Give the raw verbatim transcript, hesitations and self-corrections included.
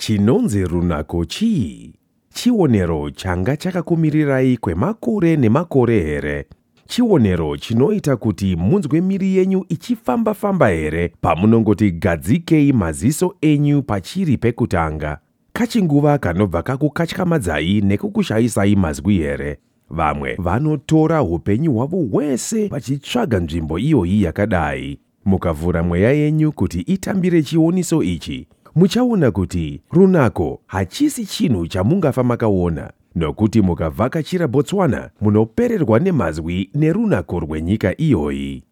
Chinonzi runako chii? Chionero changa chakakumirirai kwemakore nemakore here? Chionero chinoita kuti munzwe miri yenyu ichifamba-famba here pamunongoti gadzikei maziso enyu pachiri pekutanga? Kachinguva kanobva kakukatyamadzai nekukushayisai mazwi here? Vamwe vanotora upenyu hwavo hwese vachitsvaga nzvimbo iyoyi yakadai. Mukavhura mweya yenyu kuti itambire chioniso ichi, muchaona kuti runako hachisi chinhu chamungafa makaona, nokuti mukavhakachira Botswana munopererwa nemazwi nerunako rwenyika iyoyi.